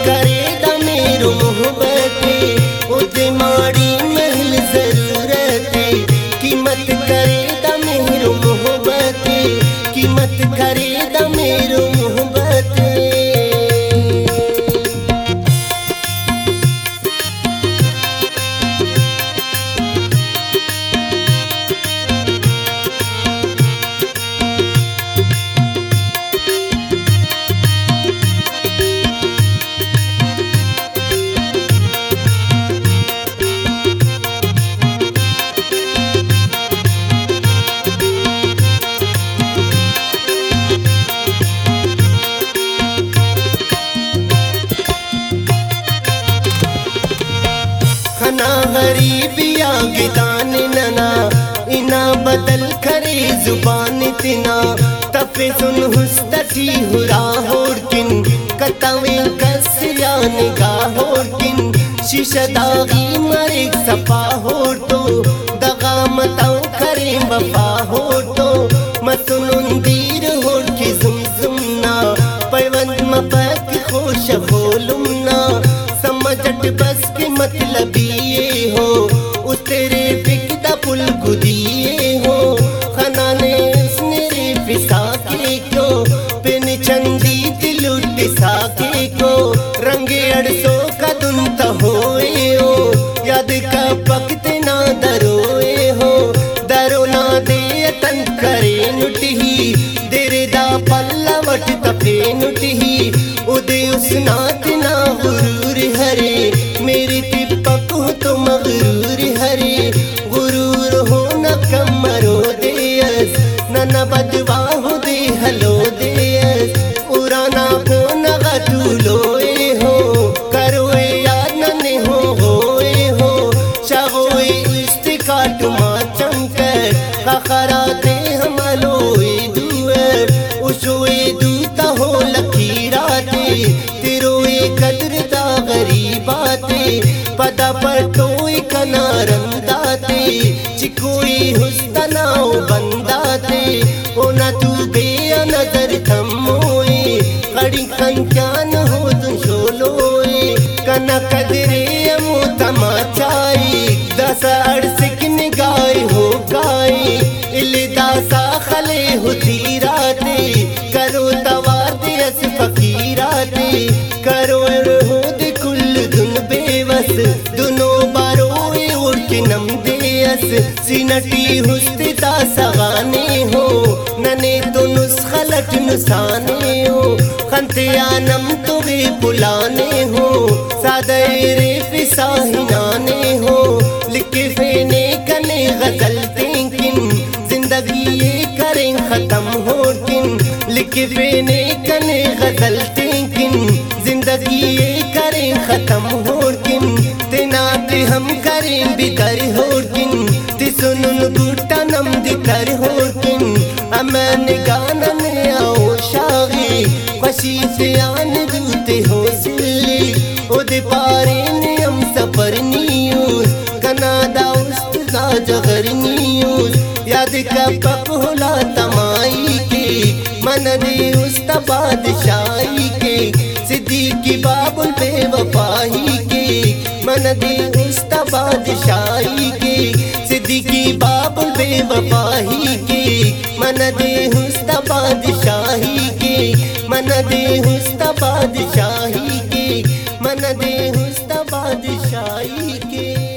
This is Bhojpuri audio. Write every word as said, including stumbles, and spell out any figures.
करे दा मेरो मोहब्बते उते माड़ी महल जरूरते कीमत करे दा मेरो मोहब्बते कीमत करे दा मेरो मोहब्बते खना गरीबिया गिदान नना इना बदल करे जुबान तिना तफे सुन हुस्ती हुरा होरकिन कतवे कसिया निगाह होरकिन शीशा दागी मरे सफा होर तो दगा मताओ करे वफा होर तो मसुन दीर होर की जुम जुमना पैवंद मपक खोश बोलुमना समझट बस के मतलब ये हो उस तेरे फिकदा पुल गुदिए हो खनाने उसने रे फिसा के को पिन चंदी दिलुट साके को रंगे अड़सो का दुनता होए हो याद का पकते ना दरोए हो दरो ना दे तन करे नुटी देरे दा पल्ला वट तपे नुटी उदे उस नात ना गुरूर हरे मेरी तिपक हो तो मगरूर हरे गुरूर हो न कमरो देयस न न बदवा हो दे हलो देयस उराना को न गतुलोए हो करोए याद न ने हो होए हो चाहोए इस्तिकाट मा चमकर खखराते हमलोए दुअर उशोए दूता हो लकीराते तिरोए कदरता गरीबाते पदा पर तोई कनारम दाते चिकोई हुस्तनाओ बंदाते ओ न तू बेया नजर थमोए कड़ी कंचान हो तुम शोलोए कना कदरे अमो तमाचाई दस अड़सिक निगाय हो गाए इले दासा खले हो तीराते करो तवादे अस फकीराते करो हो दे कुल धुन बेवस दुनो बारोए उड़ के नम देयस सिनटी हुस्ती ता सगाने हो नने तो नुस्खलट नुसाने हो खंते आनम तुगे बुलाने हो सादरे फिसाहिनाने हो लिखे फेने कने गजल तेंकिन जिंदगी ये करें खत्म हो किन लिखे फेने कने गजल तेंकिन जिंदगी ये करें खत्म हो किन तेनाते हम करें बिकर हो किन तिसुनुन बूटा नम दिकर हो किन अमन गाना में आओ शागी खुशी से आन दूते हो सिल्ली उदे पारे ने हम सफर न्यूज कनादा उस्ता जगर न्यूज याद का पक होला तमाई के मन दे उस्ता बादशाही के सिद्दीकी बाबुल बेवफाही के मन दे उस्ता बादशाही के सिद्दीकी बाबुल बेवफाही के मन दे उस्ता बादशाही के मन दे उस्ता बादशाही के मन दे उस्ता बादशाही के।